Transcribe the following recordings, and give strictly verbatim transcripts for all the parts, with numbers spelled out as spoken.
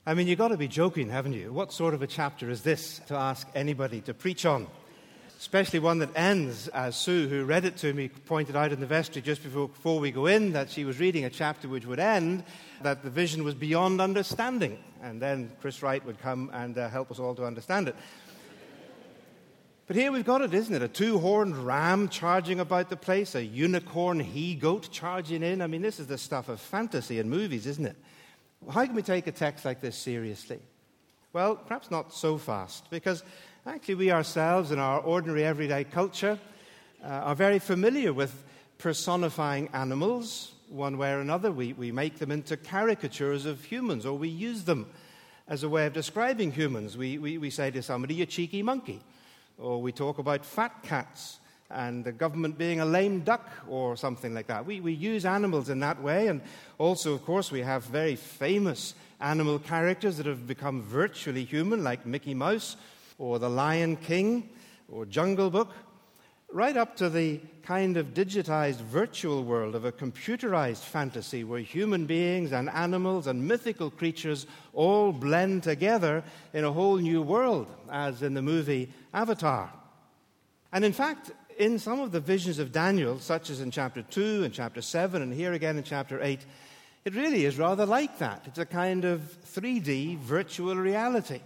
I mean, you've got to be joking, haven't you? What sort of a chapter is this to ask anybody to preach on? Especially one that ends, as Sue, who read it to me, pointed out in the vestry just before, before we go in, that she was reading a chapter which would end, that the vision was beyond understanding. And then Chris Wright would come and uh, help us all to understand it. But here we've got it, isn't it? A two-horned ram charging about the place, a unicorn he-goat charging in. I mean, this is the stuff of fantasy and movies, isn't it? How can we take a text like this seriously? Well, perhaps not so fast, because actually we ourselves in our ordinary everyday culture uh, are very familiar with personifying animals one way or another. We, we make them into caricatures of humans, or we use them as a way of describing humans. We, we, we say to somebody, you cheeky monkey. Or we talk about fat cats and the government being a lame duck or something like that. We, we use animals in that way. And also, of course, we have very famous animal characters that have become virtually human, like Mickey Mouse or the Lion King or Jungle Book, right up to the kind of digitized virtual world of a computerized fantasy where human beings and animals and mythical creatures all blend together in a whole new world, as in the movie Avatar. And in fact, in some of the visions of Daniel, such as in chapter two and chapter seven and here again in chapter eight, it really is rather like that. It's a kind of three D virtual reality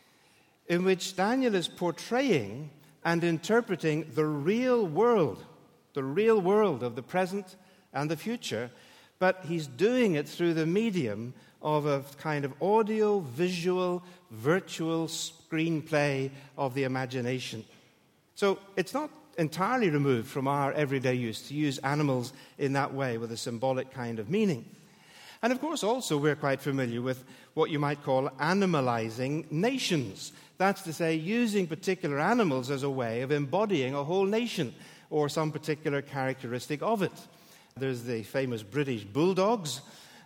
in which Daniel is portraying and interpreting the real world, the real world of the present and the future, but he's doing it through the medium of a kind of audio-visual, virtual screenplay of the imagination. So it's not entirely removed from our everyday use to use animals in that way with a symbolic kind of meaning. And of course also we're quite familiar with what you might call animalizing nations. That's to say, using particular animals as a way of embodying a whole nation or some particular characteristic of it. There's the famous British bulldogs,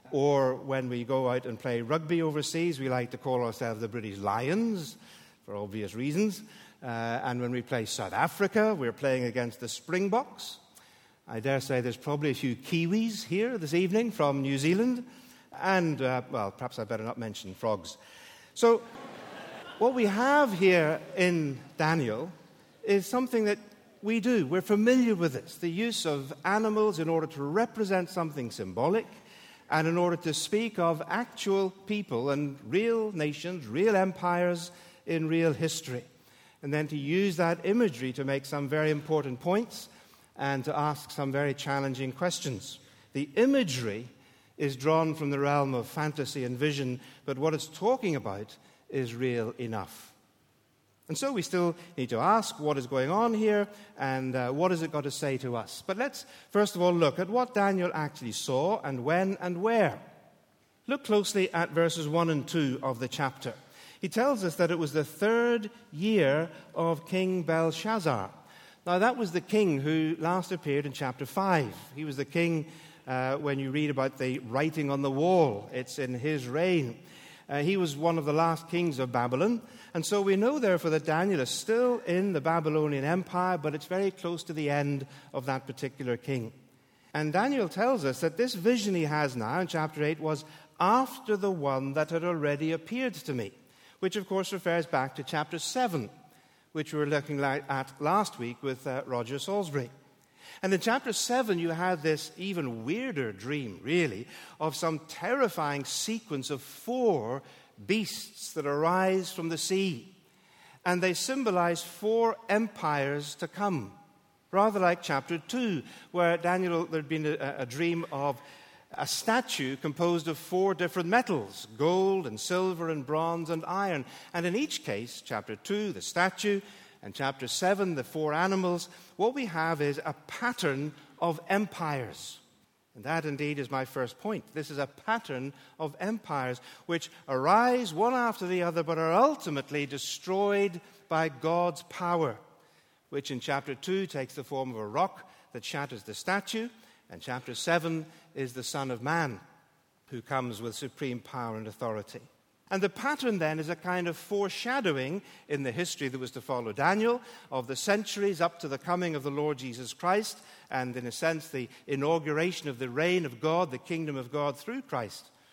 or when we go out and play rugby overseas, we like to call ourselves the British Lions, for obvious reasons. Uh, and when we play South Africa, we're playing against the Springboks. I dare say there's probably a few Kiwis here this evening from New Zealand. And, uh, well, perhaps I better not mention frogs. So what we have here in Daniel is something that we do. We're familiar with this, the use of animals in order to represent something symbolic and in order to speak of actual people and real nations, real empires in real history. And then to use that imagery to make some very important points and to ask some very challenging questions. The imagery is drawn from the realm of fantasy and vision, but what it's talking about is real enough. And so we still need to ask what is going on here and uh, what has it got to say to us. But let's first of all look at what Daniel actually saw and when and where. Look closely at verses one and two of the chapter. He tells us that it was the third year of King Belshazzar. Now that was the king who last appeared in chapter five. He was the king uh, when you read about the writing on the wall. It's in his reign. Uh, he was one of the last kings of Babylon. And so we know, therefore, that Daniel is still in the Babylonian Empire, but it's very close to the end of that particular king. And Daniel tells us that this vision he has now in chapter eight was after the one that had already appeared to me, which, of course, refers back to chapter seven, which we were looking at last week with uh, Roger Salisbury. And in chapter seven, you had this even weirder dream, really, of some terrifying sequence of four beasts that arise from the sea. And they symbolize four empires to come, rather like chapter two, where Daniel, there'd been a, a dream of a statue composed of four different metals, gold and silver and bronze and iron. And in each case, chapter two, the statue, and chapter seven, the four animals, what we have is a pattern of empires. And that indeed is my first point. This is a pattern of empires which arise one after the other but are ultimately destroyed by God's power, which in chapter two takes the form of a rock that shatters the statue, and chapter seven is the Son of Man who comes with supreme power and authority. And the pattern then is a kind of foreshadowing in the history that was to follow Daniel of the centuries up to the coming of the Lord Jesus Christ and, in a sense, the inauguration of the reign of God, the kingdom of God through Christ.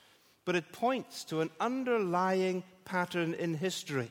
but it points to an underlying pattern in history.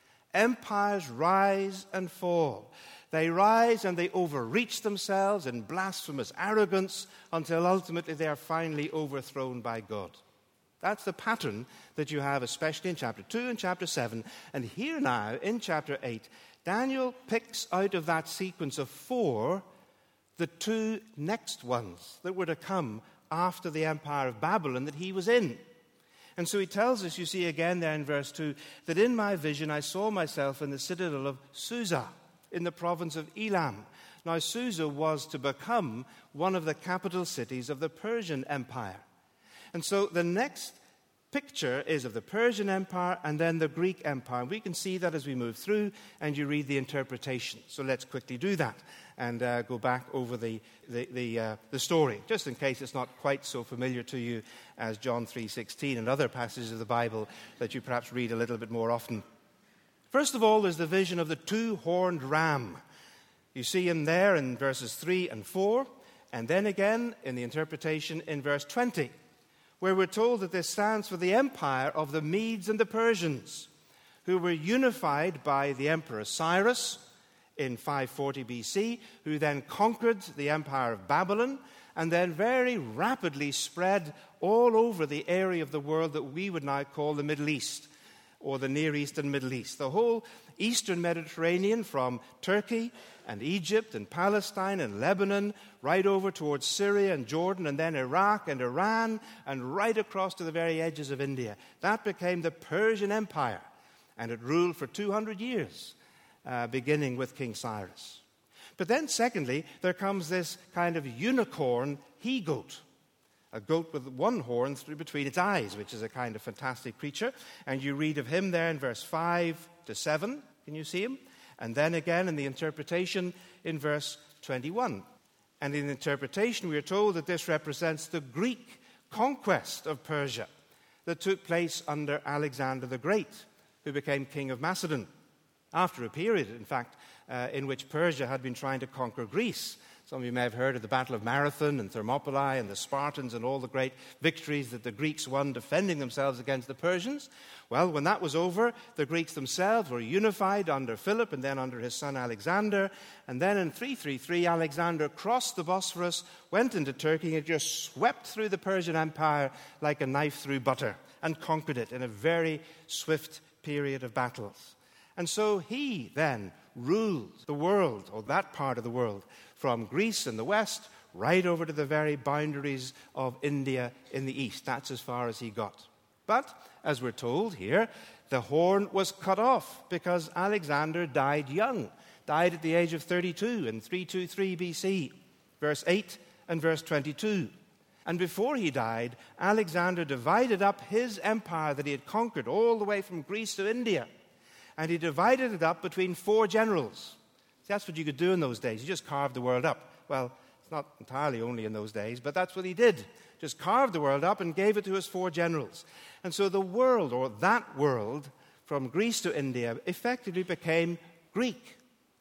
Empires rise and fall. They rise and they overreach themselves in blasphemous arrogance until ultimately they are finally overthrown by God. That's the pattern that you have, especially in chapter two and chapter seven. And here now, in chapter eight, Daniel picks out of that sequence of four the two next ones that were to come after the Empire of Babylon that he was in. And so he tells us, you see again there in verse two, that in my vision I saw myself in the citadel of Susa, in the province of Elam. Now, Susa was to become one of the capital cities of the Persian Empire. And so the next picture is of the Persian Empire and then the Greek Empire. We can see that as we move through and you read the interpretation. So let's quickly do that and uh, go back over the, the, the, uh, the story, just in case it's not quite so familiar to you as John three sixteen and other passages of the Bible that you perhaps read a little bit more often. First of all, there's the vision of the two-horned ram. You see him there in verses three and four, and then again in the interpretation in verse twenty, where we're told that this stands for the empire of the Medes and the Persians, who were unified by the Emperor Cyrus in five forty B C, who then conquered the empire of Babylon, and then very rapidly spread all over the area of the world that we would now call the Middle East, or the Near East and Middle East. The whole Eastern Mediterranean, from Turkey and Egypt and Palestine and Lebanon, right over towards Syria and Jordan, and then Iraq and Iran, and right across to the very edges of India. That became the Persian Empire, and it ruled for two hundred years, uh, beginning with King Cyrus. But then, secondly, there comes this kind of unicorn he-goat, a goat with one horn through between its eyes, which is a kind of fantastic creature. And you read of him there in verse five to seven. Can you see him? And then again in the interpretation in verse twenty-one. And in the interpretation, we are told that this represents the Greek conquest of Persia that took place under Alexander the Great, who became king of Macedon, after a period, in fact, uh, in which Persia had been trying to conquer Greece. Some of you may have heard of the Battle of Marathon and Thermopylae and the Spartans and all the great victories that the Greeks won defending themselves against the Persians. Well, when that was over, the Greeks themselves were unified under Philip and then under his son Alexander. And then in three thirty-three, Alexander crossed the Bosphorus, went into Turkey, and just swept through the Persian Empire like a knife through butter and conquered it in a very swift period of battles. And so he then ruled the world, or that part of the world, from Greece in the west right over to the very boundaries of India in the east. That's as far as he got. But, as we're told here, the horn was cut off because Alexander died young, died at the age of thirty-two in three twenty-three B C, verse eight and verse twenty-two. And before he died, Alexander divided up his empire that he had conquered all the way from Greece to India. And he divided it up between four generals. See, that's what you could do in those days. You just carved the world up. Well, it's not entirely only in those days, but that's what he did. Just carved the world up and gave it to his four generals. And so the world, or that world, from Greece to India, effectively became Greek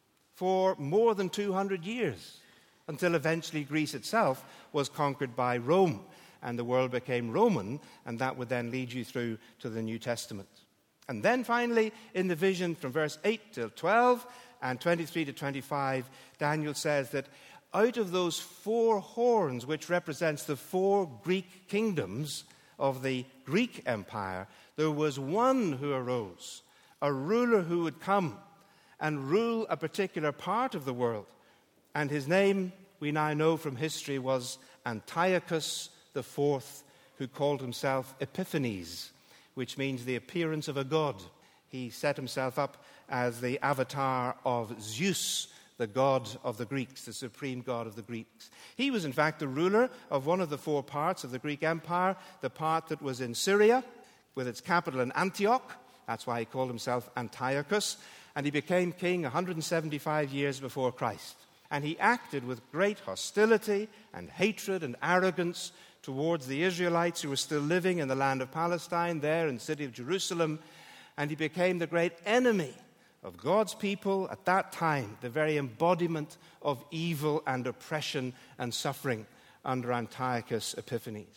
for more than two hundred years, until eventually Greece itself was conquered by Rome, and the world became Roman, and that would then lead you through to the New Testament. And then finally, in the vision from verse eight till twelve and twenty-three to twenty-five, Daniel says that out of those four horns, which represents the four Greek kingdoms of the Greek Empire, there was one who arose, a ruler who would come and rule a particular part of the world. And his name, we now know from history, was Antiochus the Fourth, who called himself Epiphanes, which means the appearance of a god. He set himself up as the avatar of Zeus, the god of the Greeks, the supreme god of the Greeks. He was, in fact, the ruler of one of the four parts of the Greek Empire, the part that was in Syria, with its capital in Antioch. That's why he called himself Antiochus. And he became king one hundred seventy-five years before Christ. And he acted with great hostility and hatred and arrogance towards the Israelites who were still living in the land of Palestine, there in the city of Jerusalem. And he became the great enemy of God's people at that time, the very embodiment of evil and oppression and suffering under Antiochus Epiphanes.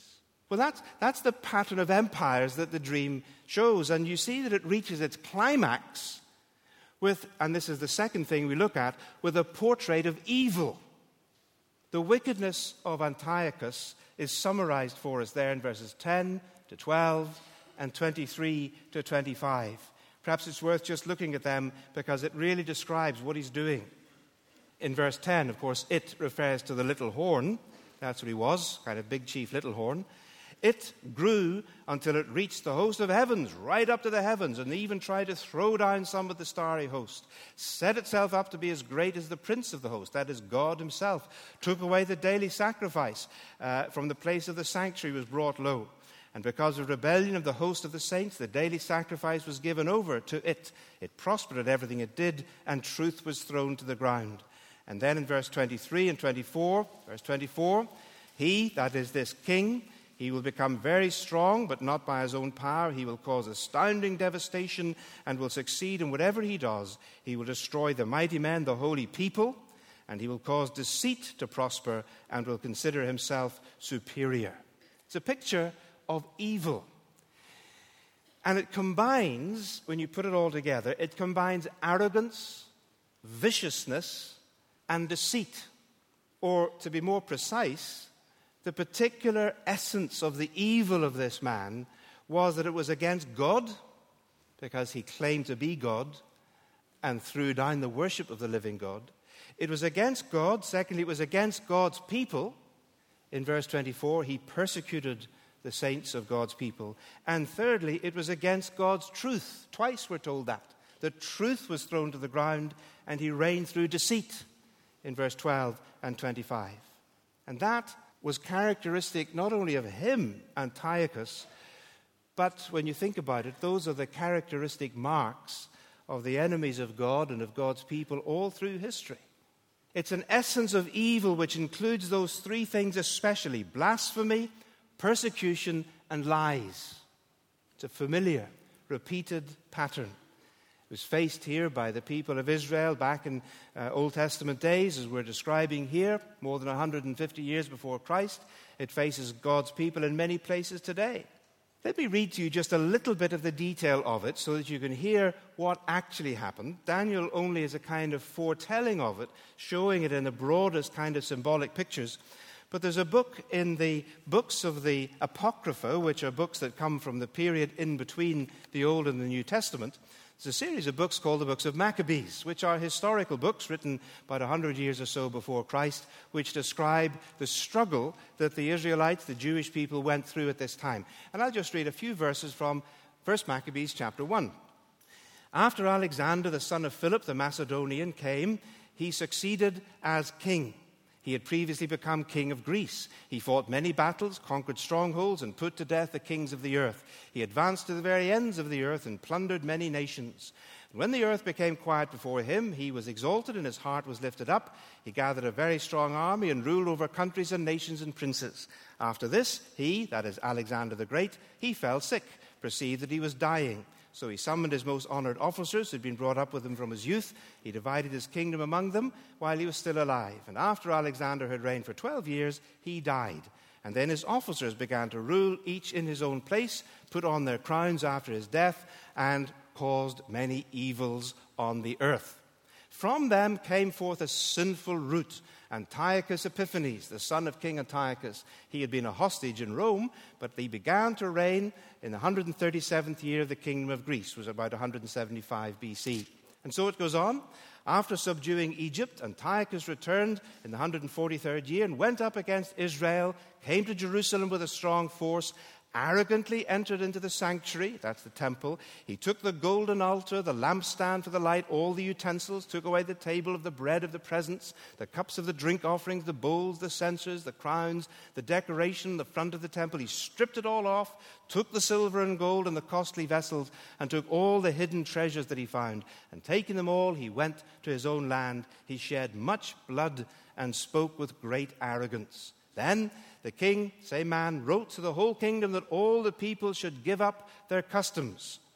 Well, that's, that's the pattern of empires that the dream shows. And you see that it reaches its climax with, and this is the second thing we look at, with a portrait of evil. The wickedness of Antiochus is summarized for us there in verses ten to twelve and twenty-three to twenty-five. Perhaps it's worth just looking at them because it really describes what he's doing. In verse ten, of course, it refers to the little horn. That's what he was, kind of big chief little horn. It grew until it reached the host of heavens, right up to the heavens, and even tried to throw down some of the starry host. Set itself up to be as great as the prince of the host, that is God himself. Took away the daily sacrifice uh, from the place of the sanctuary, was brought low. And because of rebellion of the host of the saints, the daily sacrifice was given over to it. It prospered at everything it did, and truth was thrown to the ground. And then in verse twenty-three and twenty-four, verse twenty-four, he, that is this king, he will become very strong, but not by his own power. He will cause astounding devastation and will succeed in whatever he does. He will destroy the mighty men, the holy people, and he will cause deceit to prosper and will consider himself superior. It's a picture of evil. And it combines, when you put it all together, it combines arrogance, viciousness, and deceit. Or, to be more precise, the particular essence of the evil of this man was that it was against God, because he claimed to be God and threw down the worship of the living God. It was against God. Secondly, it was against God's people. In verse twenty-four, he persecuted the saints of God's people. And thirdly, it was against God's truth. Twice we're told that. The truth was thrown to the ground, and he reigned through deceit in verse twelve and twenty-five. And that was characteristic not only of him, Antiochus, but when you think about it, those are the characteristic marks of the enemies of God and of God's people all through history. It's an essence of evil which includes those three things especially: blasphemy, persecution, and lies. It's a familiar, repeated pattern. It was faced here by the people of Israel back in uh, Old Testament days, as we're describing here, more than one hundred fifty years before Christ. It faces God's people in many places today. Let me read to you just a little bit of the detail of it so that you can hear what actually happened. Daniel only is a kind of foretelling of it, showing it in the broadest kind of symbolic pictures. But there's a book in the books of the Apocrypha, which are books that come from the period in between the Old and the New Testament. There's a series of books called the books of Maccabees, which are historical books written about one hundred years or so before Christ, which describe the struggle that the Israelites, the Jewish people, went through at this time. And I'll just read a few verses from First Maccabees chapter one. After Alexander, the son of Philip the Macedonian, came, he succeeded as king. He had previously become king of Greece. He fought many battles, conquered strongholds, and put to death the kings of the earth. He advanced to the very ends of the earth and plundered many nations. And when the earth became quiet before him, he was exalted and his heart was lifted up. He gathered a very strong army and ruled over countries and nations and princes. After this, he, that is Alexander the Great, he fell sick, perceived that he was dying. So he summoned his most honored officers who had been brought up with him from his youth. He divided his kingdom among them while he was still alive. And after Alexander had reigned for twelve years, he died. And then his officers began to rule, each in his own place, put on their crowns after his death, and caused many evils on the earth. From them came forth a sinful root, Antiochus Epiphanes, the son of King Antiochus. He had been a hostage in Rome, but he began to reign in the one hundred thirty-seventh year of the kingdom of Greece, was about one hundred seventy-five B C. And so it goes on. After subduing Egypt, Antiochus returned in the one hundred forty-third year and went up against Israel, came to Jerusalem with a strong force, arrogantly entered into the sanctuary, that's the temple. He took the golden altar, the lampstand for the light, all the utensils, took away the table of the bread of the presence, the cups of the drink offerings, the bowls, the censers, the crowns, the decoration, the front of the temple. He stripped it all off, took the silver and gold and the costly vessels, and took all the hidden treasures that he found. And taking them all, he went to his own land. He shed much blood and spoke with great arrogance. Then the king, same man, wrote to the whole kingdom that all the people should give up their customs.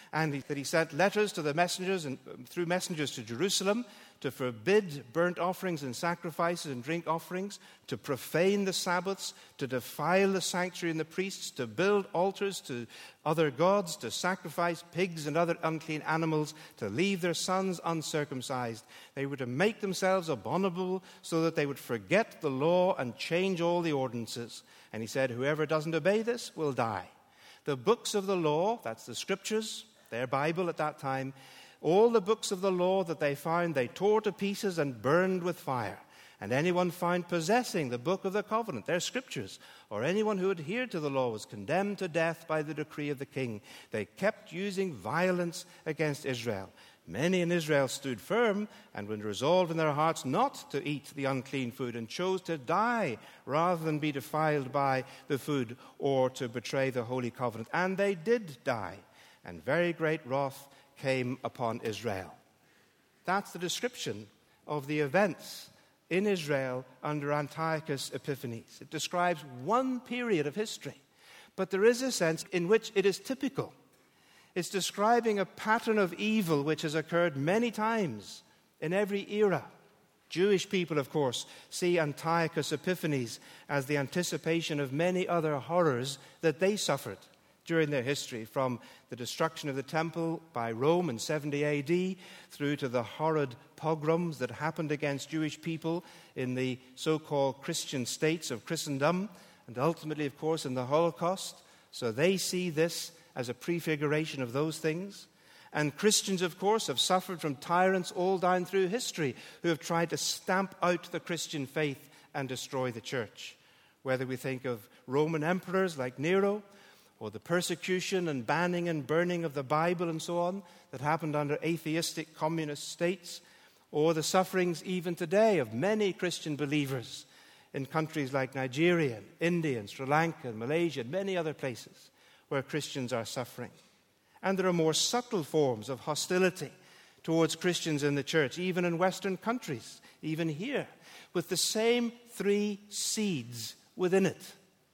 and he, that he sent letters to the messengers and through messengers to Jerusalem to forbid burnt offerings and sacrifices and drink offerings, to profane the Sabbaths, to defile the sanctuary and the priests, to build altars to other gods, to sacrifice pigs and other unclean animals, to leave their sons uncircumcised. They were to make themselves abominable so that they would forget the law and change all the ordinances. And he said, whoever doesn't obey this will die. The books of the law, that's the scriptures, their Bible at that time, all the books of the law that they found, they tore to pieces and burned with fire. And anyone found possessing the book of the covenant, their scriptures, or anyone who adhered to the law was condemned to death by the decree of the king. They kept using violence against Israel. Many in Israel stood firm and were resolved in their hearts not to eat the unclean food and chose to die rather than be defiled by the food or to betray the holy covenant. And they did die, and very great wrath came upon Israel. That's the description of the events in Israel under Antiochus Epiphanes. It describes one period of history, but there is a sense in which it is typical. It's describing a pattern of evil which has occurred many times in every era. Jewish people, of course, see Antiochus Epiphanes as the anticipation of many other horrors that they suffered during their history, from the destruction of the temple by Rome in seventy A D through to the horrid pogroms that happened against Jewish people in the so-called Christian states of Christendom, and ultimately, of course, in the Holocaust. So they see this as a prefiguration of those things. And Christians, of course, have suffered from tyrants all down through history who have tried to stamp out the Christian faith and destroy the church. Whether we think of Roman emperors like Nero, or the persecution and banning and burning of the Bible and so on that happened under atheistic communist states, or the sufferings even today of many Christian believers in countries like Nigeria, India, and Sri Lanka, and Malaysia, and many other places where Christians are suffering. And there are more subtle forms of hostility towards Christians in the church, even in Western countries, even here, with the same three seeds within it: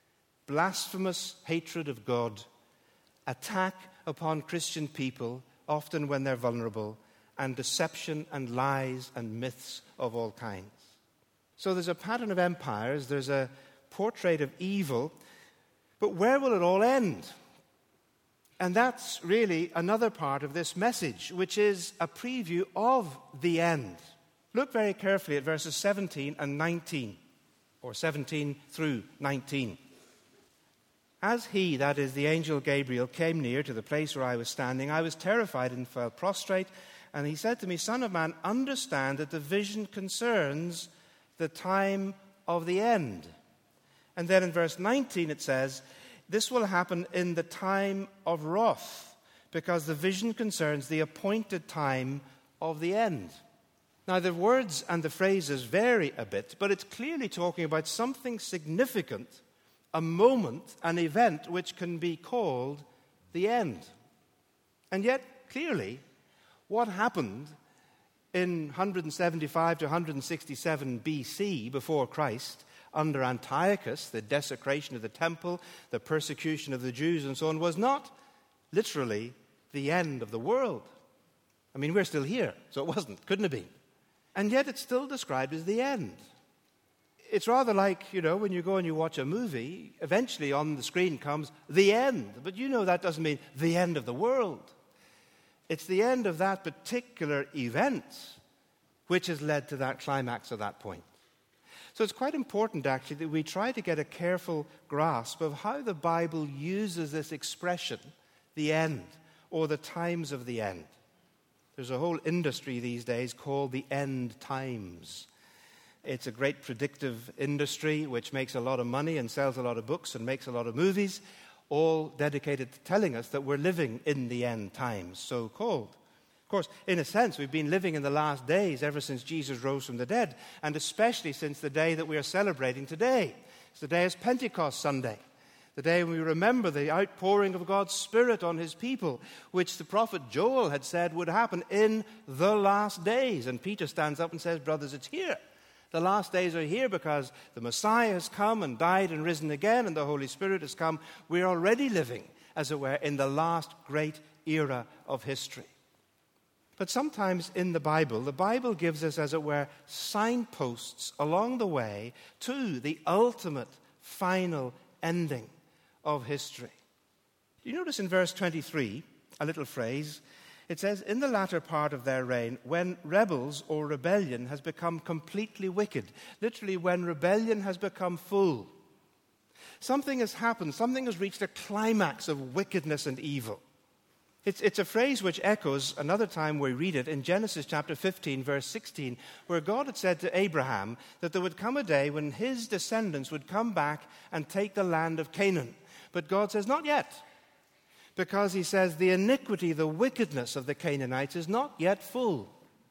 blasphemous hatred of God, attack upon Christian people, often when they're vulnerable, and deception and lies and myths of all kinds. So there's a pattern of empires, there's a portrait of evil, but where will it all end? And that's really another part of this message, which is a preview of the end. Look very carefully at verses seventeen and nineteen, or seventeen through nineteen. As he, that is the angel Gabriel, came near to the place where I was standing, I was terrified and fell prostrate. And he said to me, Son of man, understand that the vision concerns the time of the end. And then in verse nineteen it says, this will happen in the time of wrath, because the vision concerns the appointed time of the end. Now, the words and the phrases vary a bit, but it's clearly talking about something significant, a moment, an event which can be called the end. And yet, clearly, what happened in one seventy-five to one sixty-seven B C before Christ, under Antiochus, the desecration of the temple, the persecution of the Jews and so on, was not literally the end of the world. I mean, we're still here, so it wasn't, couldn't have been. And yet it's still described as the end. It's rather like, you know, when you go and you watch a movie, eventually on the screen comes the end. But you know that doesn't mean the end of the world. It's the end of that particular event which has led to that climax at that point. So it's quite important, actually, that we try to get a careful grasp of how the Bible uses this expression, the end, or the times of the end. There's a whole industry these days called the end times. It's a great predictive industry which makes a lot of money and sells a lot of books and makes a lot of movies, all dedicated to telling us that we're living in the end times, so-called. Of course, in a sense, we've been living in the last days ever since Jesus rose from the dead, and especially since the day that we are celebrating today. It's the day of Pentecost Sunday, the day when we remember the outpouring of God's Spirit on his people, which the prophet Joel had said would happen in the last days. And Peter stands up and says, brothers, it's here. The last days are here because the Messiah has come and died and risen again, and the Holy Spirit has come. We're already living, as it were, in the last great era of history. But sometimes in the Bible, the Bible gives us, as it were, signposts along the way to the ultimate, final ending of history. You notice in verse twenty-three, a little phrase. It says, in the latter part of their reign, when rebels or rebellion has become completely wicked. Literally, when rebellion has become full. Something has happened. Something has reached a climax of wickedness and evil. It's, it's a phrase which echoes another time we read it in Genesis chapter fifteen, verse sixteen, where God had said to Abraham that there would come a day when his descendants would come back and take the land of Canaan. But God says, not yet. Because he says the iniquity, the wickedness of the Canaanites is not yet full.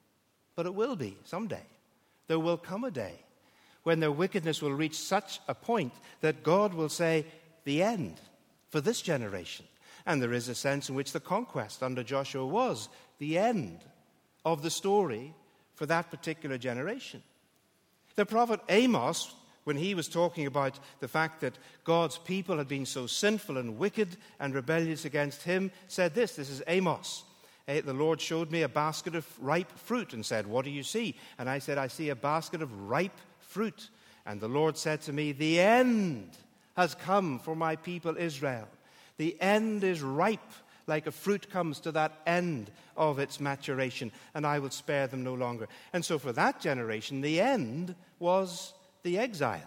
But it will be someday. There will come a day when their wickedness will reach such a point that God will say, the end for this generation. And there is a sense in which the conquest under Joshua was the end of the story for that particular generation. The prophet Amos, when he was talking about the fact that God's people had been so sinful and wicked and rebellious against him, said this, this is Amos. The Lord showed me a basket of ripe fruit and said, what do you see? And I said, I see a basket of ripe fruit. And the Lord said to me, the end has come for my people Israel. The end is ripe, like a fruit comes to that end of its maturation, and I will spare them no longer. And so for that generation, the end was the exile.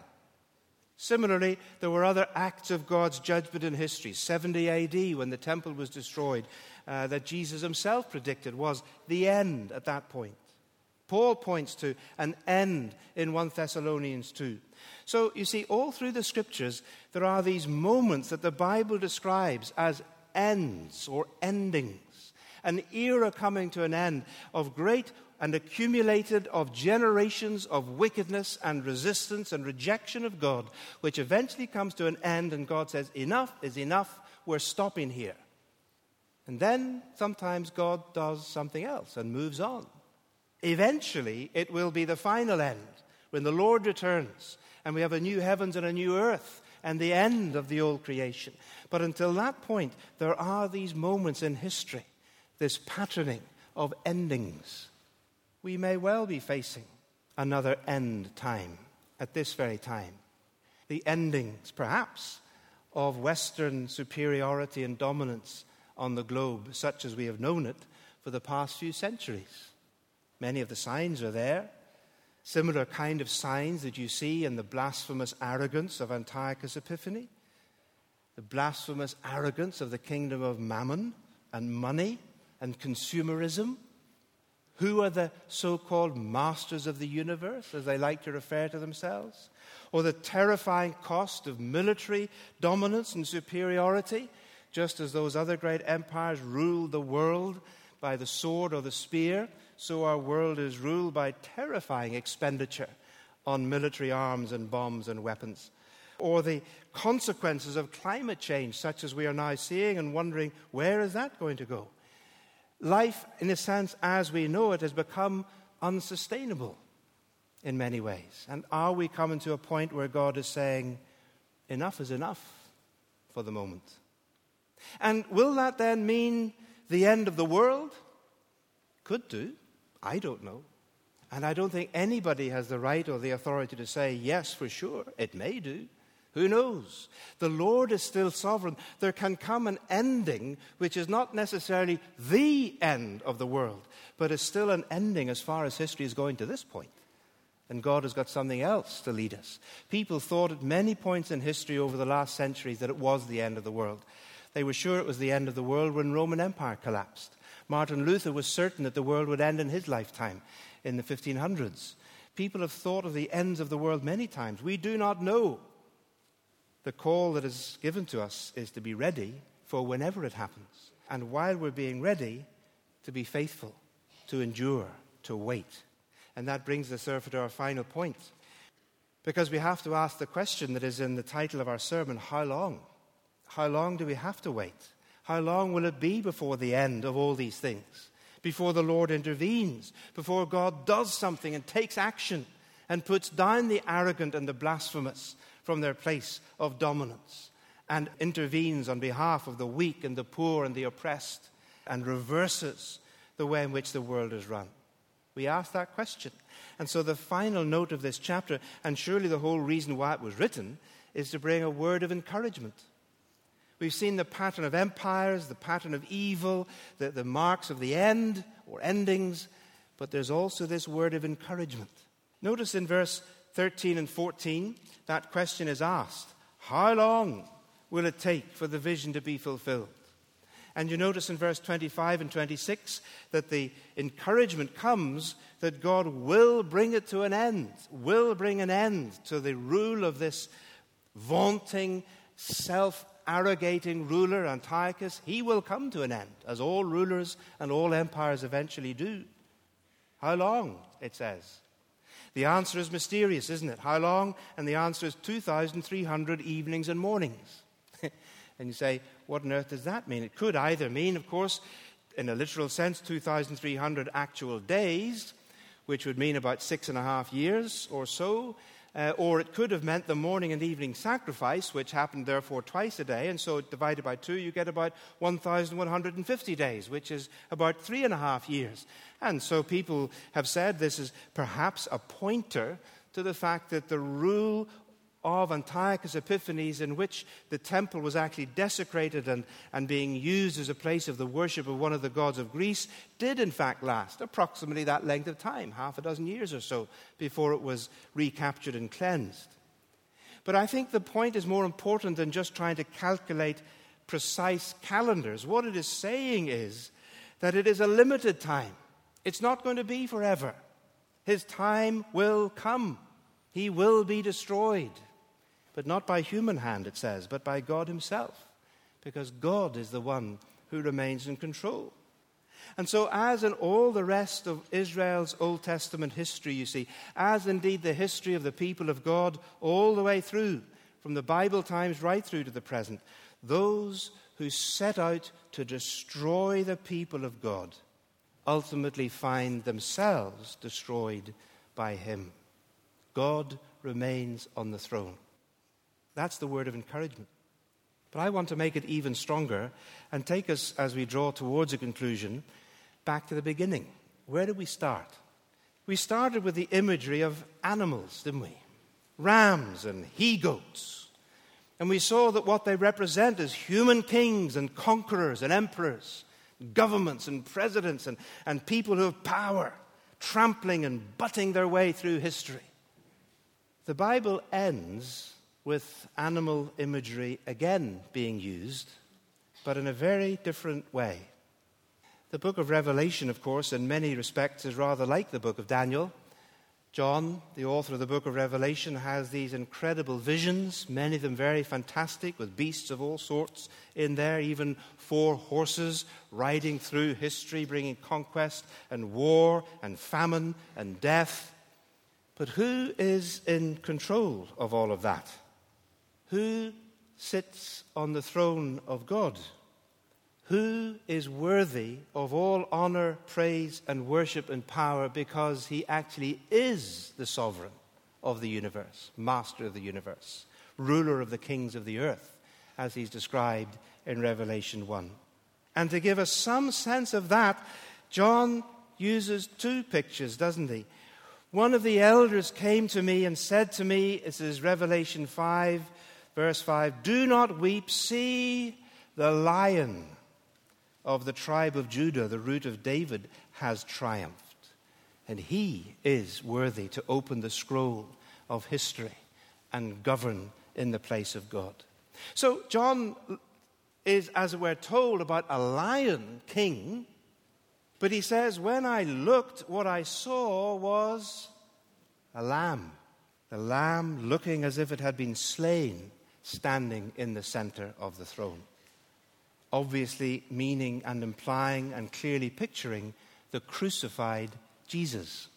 Similarly, there were other acts of God's judgment in history. seventy A D, when the temple was destroyed, uh, that Jesus himself predicted was the end at that point. Paul points to an end in First Thessalonians two. So, you see, all through the Scriptures, there are these moments that the Bible describes as ends or endings. An era coming to an end of great and accumulated of generations of wickedness and resistance and rejection of God, which eventually comes to an end, and God says, enough is enough, we're stopping here. And then sometimes God does something else and moves on. Eventually, it will be the final end, when the Lord returns, and we have a new heavens and a new earth, and the end of the old creation. But until that point, there are these moments in history, this patterning of endings. We may well be facing another end time at this very time. The endings, perhaps, of Western superiority and dominance on the globe, such as we have known it for the past few centuries. Many of the signs are there. Similar kind of signs that you see in the blasphemous arrogance of Antiochus Epiphanes, the blasphemous arrogance of the kingdom of mammon and money and consumerism. Who are the so-called masters of the universe, as they like to refer to themselves? Or the terrifying cost of military dominance and superiority, just as those other great empires ruled the world by the sword or the spear, so our world is ruled by terrifying expenditure on military arms and bombs and weapons. Or the consequences of climate change, such as we are now seeing and wondering, where is that going to go? Life, in a sense, as we know it, has become unsustainable in many ways. And are we coming to a point where God is saying, enough is enough for the moment? And will that then mean the end of the world? Could do. I don't know. And I don't think anybody has the right or the authority to say, yes, for sure, it may do. Who knows? The Lord is still sovereign. There can come an ending which is not necessarily the end of the world, but is still an ending as far as history is going to this point. And God has got something else to lead us. People thought at many points in history over the last centuries that it was the end of the world. They were sure it was the end of the world when Roman Empire collapsed. Martin Luther was certain that the world would end in his lifetime in the fifteen hundreds. People have thought of the ends of the world many times. We do not know. The call that is given to us is to be ready for whenever it happens. And while we're being ready, to be faithful, to endure, to wait. And that brings us, therefore, to our final point. Because we have to ask the question that is in the title of our sermon, how long? How long do we have to wait? How long will it be before the end of all these things? Before the Lord intervenes? Before God does something and takes action and puts down the arrogant and the blasphemous from their place of dominance and intervenes on behalf of the weak and the poor and the oppressed and reverses the way in which the world is run? We ask that question. And so the final note of this chapter, and surely the whole reason why it was written, is to bring a word of encouragement. We've seen the pattern of empires, the pattern of evil, the, the marks of the end or endings, but there's also this word of encouragement. Notice in verse thirteen and fourteen, that question is asked, how long will it take for the vision to be fulfilled? And you notice in verse twenty-five and twenty-six that the encouragement comes that God will bring it to an end, will bring an end to the rule of this vaunting, self-arrogating ruler, Antiochus. He will come to an end, as all rulers and all empires eventually do. How long, it says? The answer is mysterious, isn't it? How long? And the answer is two thousand three hundred evenings and mornings. And you say, what on earth does that mean? It could either mean, of course, in a literal sense, two thousand three hundred actual days, which would mean about six and a half years or so, uh, or it could have meant the morning and evening sacrifice, which happened therefore twice a day, and so divided by two, you get about one thousand one hundred fifty days, which is about three and a half years. And so people have said this is perhaps a pointer to the fact that the rule of Antiochus Epiphanes, in which the temple was actually desecrated and, and being used as a place of the worship of one of the gods of Greece, did in fact last approximately that length of time, half a dozen years or so, before it was recaptured and cleansed. But I think the point is more important than just trying to calculate precise calendars. What it is saying is that it is a limited time. It's not going to be forever. His time will come. He will be destroyed. But not by human hand, it says, but by God himself, because God is the one who remains in control. And so as in all the rest of Israel's Old Testament history, you see, as indeed the history of the people of God all the way through, from the Bible times right through to the present, those who set out to destroy the people of God ultimately find themselves destroyed by him. God remains on the throne. That's the word of encouragement. But I want to make it even stronger and take us, as we draw towards a conclusion, back to the beginning. Where did we start? We started with the imagery of animals, didn't we? Rams and he-goats. And we saw that what they represent is human kings and conquerors and emperors, governments and presidents and, and people who have power, trampling and butting their way through history. The Bible ends with animal imagery again being used, but in a very different way. The book of Revelation, of course, in many respects is rather like the book of Daniel. John, the author of the book of Revelation, has these incredible visions, many of them very fantastic, with beasts of all sorts in there, even four horses riding through history, bringing conquest and war and famine and death. But who is in control of all of that? Who sits on the throne of God? Who is worthy of all honor, praise, and worship and power because he actually is the sovereign of the universe, master of the universe, ruler of the kings of the earth, as he's described in Revelation one. And to give us some sense of that, John uses two pictures, doesn't he? One of the elders came to me and said to me, this is Revelation five, verse five, "Do not weep, see the Lion of the tribe of Judah, the root of David, has triumphed. And he is worthy to open the scroll of history and govern in the place of God." So John is, as it were, told about a lion king, but he says, when I looked, what I saw was a lamb. The lamb looking as if it had been slain, standing in the center of the throne. Obviously meaning and implying and clearly picturing the crucified Jesus.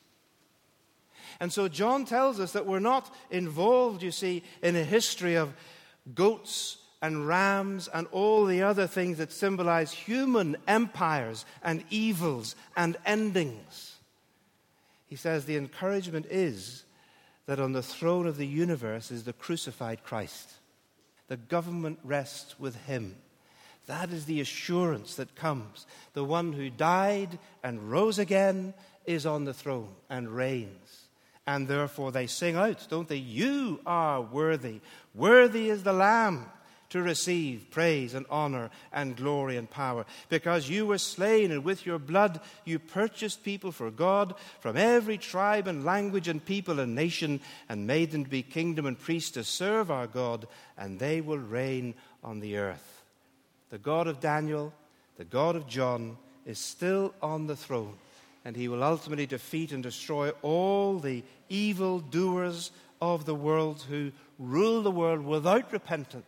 And so John tells us that we're not involved, you see, in a history of goats and rams and all the other things that symbolize human empires and evils and endings. He says the encouragement is that on the throne of the universe is the crucified Christ. The government rests with him. That is the assurance that comes. The one who died and rose again is on the throne and reigns. And therefore they sing out, don't they? You are worthy. Worthy is the Lamb to receive praise and honor and glory and power. Because you were slain, and with your blood you purchased people for God from every tribe and language and people and nation, and made them to be kingdom and priests to serve our God, and they will reign on the earth. The God of Daniel, the God of John, is still on the throne, and he will ultimately defeat and destroy all the evil doers of the world who rule the world without repentance.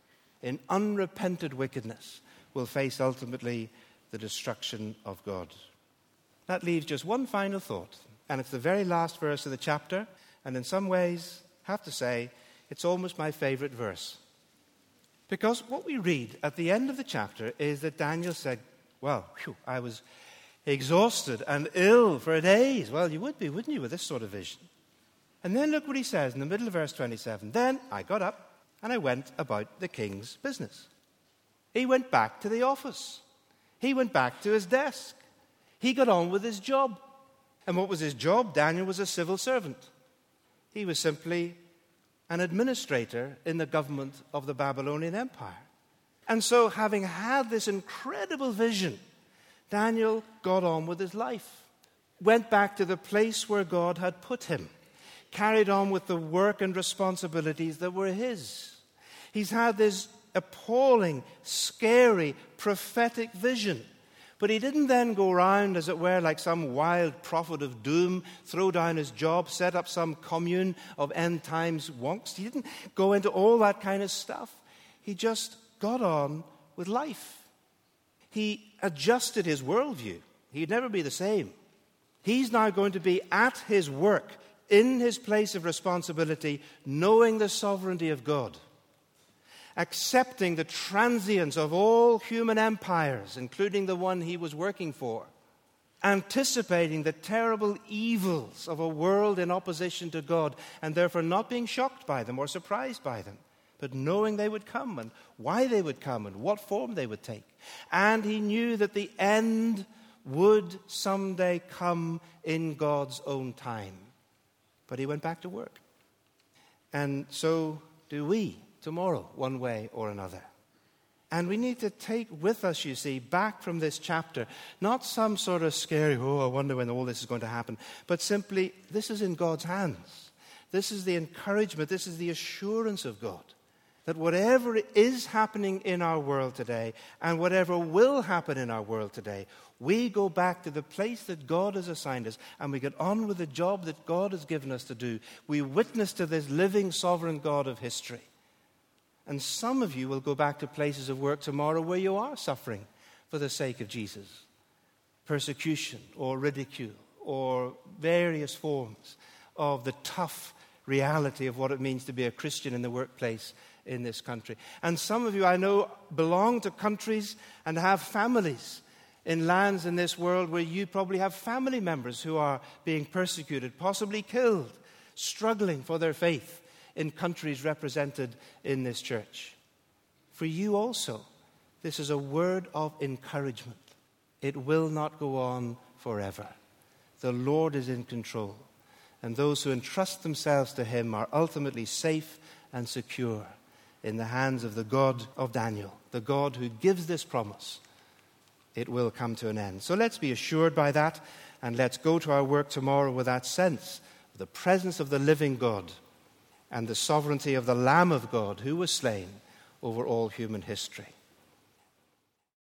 In unrepented wickedness, will face ultimately the destruction of God. That leaves just one final thought, and it's the very last verse of the chapter, and in some ways, I have to say, it's almost my favorite verse. Because what we read at the end of the chapter is that Daniel said, well, whew, I was exhausted and ill for days. Well, you would be, wouldn't you, with this sort of vision? And then look what he says in the middle of verse twenty-seven. Then I got up, and I went about the king's business. He went back to the office. He went back to his desk. He got on with his job. And what was his job? Daniel was a civil servant. He was simply an administrator in the government of the Babylonian Empire. And so, having had this incredible vision, Daniel got on with his life, went back to the place where God had put him, carried on with the work and responsibilities that were his. He's had this appalling, scary, prophetic vision. But he didn't then go around, as it were, like some wild prophet of doom, throw down his job, set up some commune of end times wonks. He didn't go into all that kind of stuff. He just got on with life. He adjusted his worldview. He'd never be the same. He's now going to be at his work, in his place of responsibility, knowing the sovereignty of God, accepting the transience of all human empires, including the one he was working for, anticipating the terrible evils of a world in opposition to God, and therefore not being shocked by them or surprised by them, but knowing they would come and why they would come and what form they would take. And he knew that the end would someday come in God's own time. But he went back to work. And so do we tomorrow, one way or another. And we need to take with us, you see, back from this chapter, not some sort of scary, oh, I wonder when all this is going to happen, but simply, this is in God's hands. This is the encouragement, this is the assurance of God, that whatever is happening in our world today, and whatever will happen in our world today, we go back to the place that God has assigned us, and we get on with the job that God has given us to do. We witness to this living, sovereign God of history. And some of you will go back to places of work tomorrow where you are suffering for the sake of Jesus. Persecution or ridicule or various forms of the tough reality of what it means to be a Christian in the workplace in this country. And some of you, I know, belong to countries and have families in lands in this world where you probably have family members who are being persecuted, possibly killed, struggling for their faith in countries represented in this church. For you also, this is a word of encouragement. It will not go on forever. The Lord is in control, and those who entrust themselves to him are ultimately safe and secure in the hands of the God of Daniel, the God who gives this promise. It will come to an end. So let's be assured by that, and let's go to our work tomorrow with that sense of the presence of the living God and the sovereignty of the Lamb of God who was slain over all human history.